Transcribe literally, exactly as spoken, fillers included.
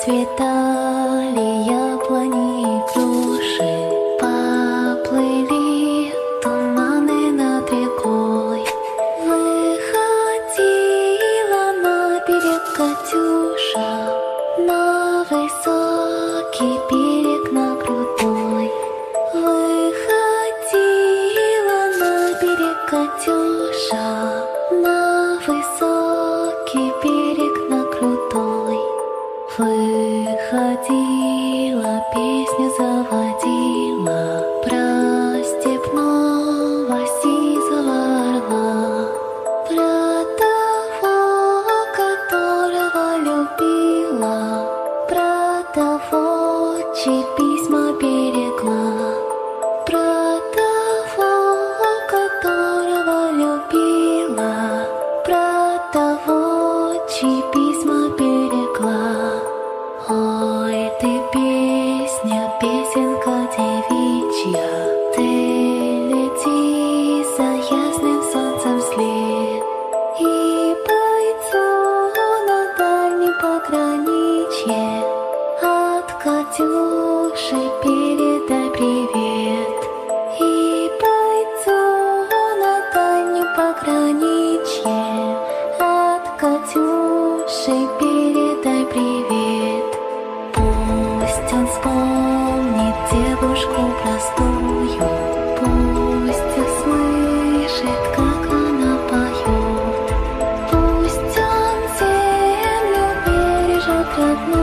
Расцветали яблони и груши, поплыли туманы над рекой. Выходила на берег Катюша, на высокий берег, на крутой. Выходила на берег Катюша, на высокий берег, на крутой. Выходила, песню заводила про степного сизого орла, про того, которого любила, про того, чьи письма берегла, про того, которого любила, про того, чьи письма берегла. Ой, ты песня, песенка девичья, ты лети за ясным солнцем вслед, и бойцу на дальнем пограничье от Катюши передай привет. И бойцу на дальнем пограничье от Катюши передай привет. Пусть он вспомнит девушку простую, пусть услышит, как она поет. Пусть он землю бережет родную.